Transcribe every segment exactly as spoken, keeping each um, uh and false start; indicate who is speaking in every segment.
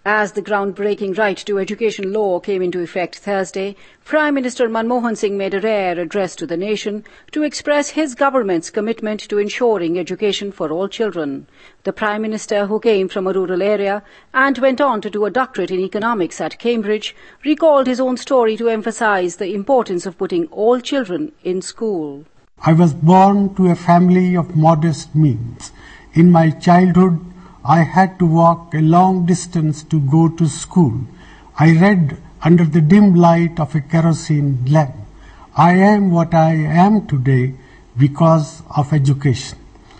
Speaker 1: As the groundbreaking Right to Education law came into effect Thursday, Prime Minister Manmohan Singh made a rare address to the nation to express his government's commitment to ensuring education for all children. The Prime Minister, who came from a rural area and went on to do a doctorate in economics at Cambridge, recalled his own story to emphasize the importance of putting all children in school.
Speaker 2: I was born to a family of modest means. In my childhood, I had to walk a long distance to go to school. I read under the dim light of a kerosene lamp. I am what I am today because of education.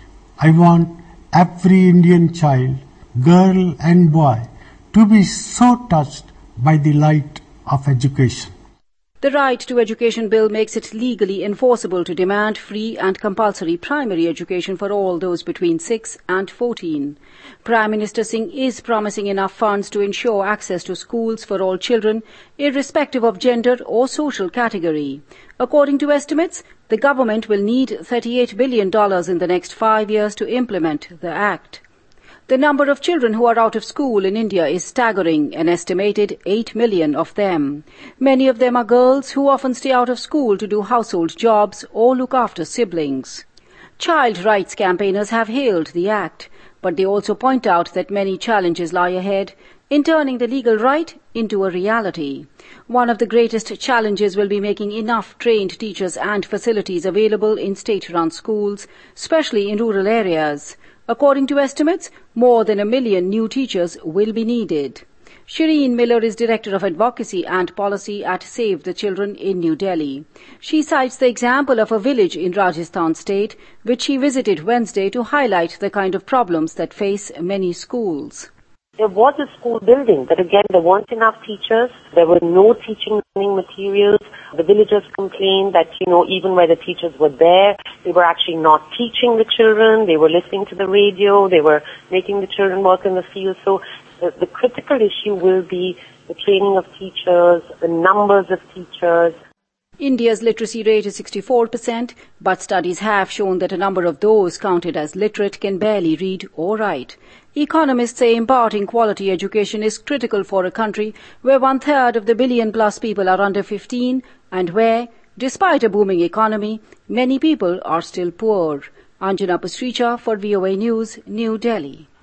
Speaker 2: I want every Indian child, girl and boy, to be so touched by the light of education.
Speaker 1: The Right to Education Bill makes it legally enforceable to demand free and compulsory primary education for all those between six and fourteen. Prime Minister Singh is promising enough funds to ensure access to schools for all children, irrespective of gender or social category. According to estimates, the government will need thirty-eight billion dollars in the next five years to implement the Act. The number of children who are out of school in India is staggering, an estimated eight million of them. Many of them are girls who often stay out of school to do household jobs or look after siblings. Child rights campaigners have hailed the Act, but they also point out that many challenges lie ahead in turning the legal right into a reality. One of the greatest challenges will be making enough trained teachers and facilities available in state-run schools, especially in rural areas. According to estimates, more than a million new teachers will be needed. Shireen Miller is Director of Advocacy and Policy at Save the Children in New Delhi. She cites the example of a village in Rajasthan state, which she visited Wednesday to highlight the kind of problems that face many schools.
Speaker 3: There was a school building, but again, there weren't enough teachers. There were no teaching learning materials. The villagers complained that, you know, even where the teachers were there, they were actually not teaching the children. They were listening to the radio. They were making the children work in the field. So the, the critical issue will be the training of teachers, the numbers of teachers.
Speaker 1: India's literacy rate is sixty-four percent, but studies have shown that a number of those counted as literate can barely read or write. Economists say imparting quality education is critical for a country where one-third of the billion-plus people are under fifteen and where, despite a booming economy, many people are still poor. Anjana Pasricha for V O A News, New Delhi.